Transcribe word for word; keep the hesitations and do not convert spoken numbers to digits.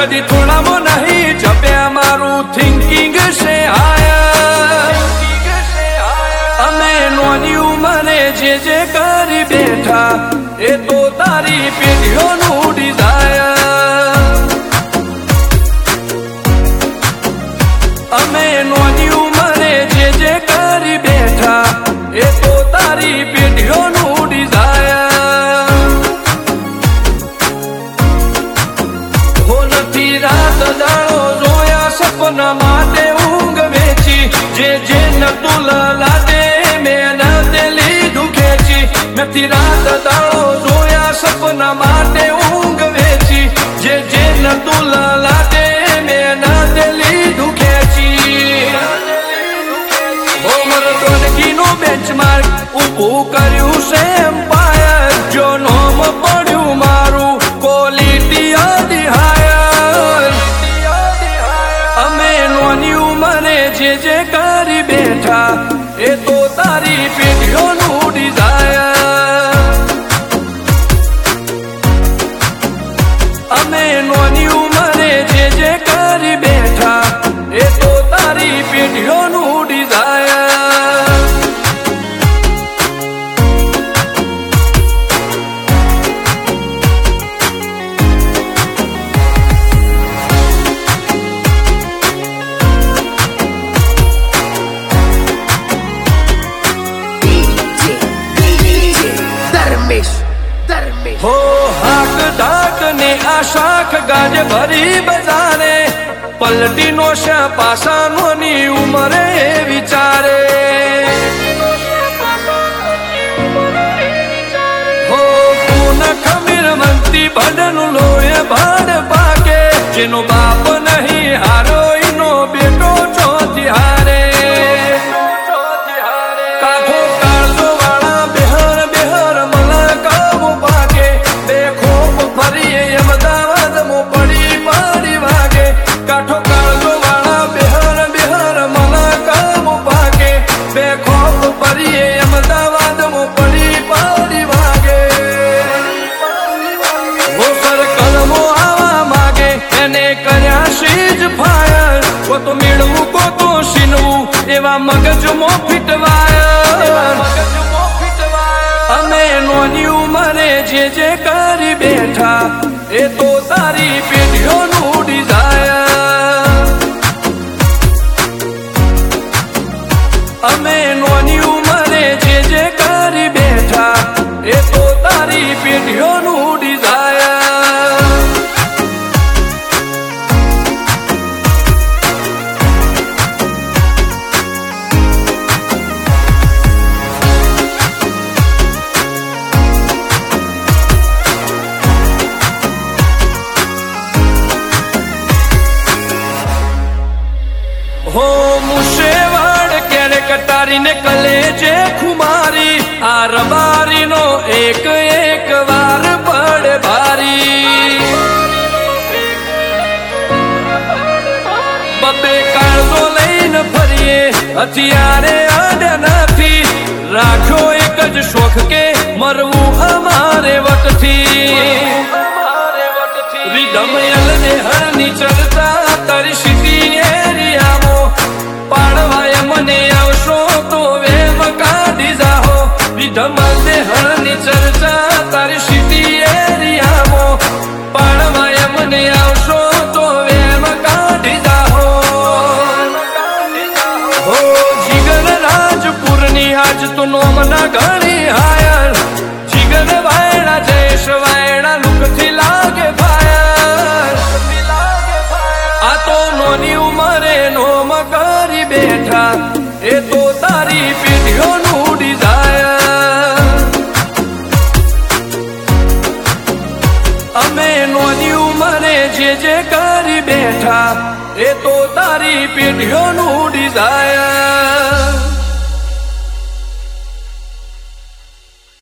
કદી થોડામાં નહીં જપ્યા મારું થિંકિંગ છે હાયર અમે નોની ઉંમરે જે જે કરી બેઠા એ તો તારી પેઢીઓનું ડિઝાયર અમે નોની ઉંમરે જે જે કરી બેઠા એ તો તારી પેઢીઓનું ડિઝાયર હો નથી રાત દાડો જોયા સપના માટે ઊંઘ વેચી જે જે નતું લાદે મેં તે લીધું ખેંચી નથી રાત દાડો જોયા સપના માટે ઊંઘ વેચી જે જે નતું લાદે મેં તે લીધું ખેંચી હો મરદોનગીનું બેન્ચમાર્ક ઊભું કર્યું છે એમ્પાયર જો નોમ પડ્યું મારું ક્વોલિટી અધી હાયર અમે નોની ઉંમરે જે જે કરી બેઠા એ તો તારી પેઢીઓનું ડિઝાયર અમે નોની ઉંમરે જે જે કરી બેઠા એ તો તારી પેઢીઓનું ડિઝાયર हो हाक डाक ने आशाख गाज भरी बजारे पलटी नो शा पासा नोनी उमरे विचारे हो पून खमीर मंती भडन लोए भाड़ पाके जेनो बाप नहीं हारो इनो बेटो चौथी हारे काठो काळजो वाला बेहर बेहर मला काबू पाके बेखोप फरीए अमदावाद मो पड़ी पड़ी वागे काठो काळजो वाला बेहर बेहर मला काबू पाके बेखोप फरीए अमदावाद मो पड़ी पड़ी वागे वो सर कलमो आवा मागे एने कर्या शीज फायर को तो मेळवू को तो शीनवू एवा मगज मो फिटवायर અમે નોની ઉંમરે જે જે કરી બેઠા એ તો તારી પેઢીઓનું ડિઝાયર અમે નોની ઉંમરે જે જે કરી બેઠા એ તો તારી પેઢીઓનું ડિઝાયર हो मुशेवाड़ क्यारे कटारी ने कलेजे खुमारी आ रबारी नो एक एक वार पड़े भारी बबे काळजो लईने फरीए हथियारे आड्या नथी राख्यो एक ज शोख के मरवू अमारे वटथी रिधम यलने हरनी चर्चा तारी सिटी एरिया पाड़वाय मने आवशो तो वेम काढी जाहो रिधम दे हरनी चर्चा तारी सिटी एरिया मो पाड़वाय मने आवशो तो वेम काढी जाहो हो जिगर राजपुरनी आज तो नोमना घणी हायर जिगर वायड़ा जयेश वायड़ा लुकथी लागे फायर आ तो नोनी उमरे नोम કરી બેઠા એ તો તારી પેઢીઓનું ડિઝાયર અમે નોની ઉંમરે જે જે કરી બેઠા એ તો તારી પેઢીઓનું ડિઝાયર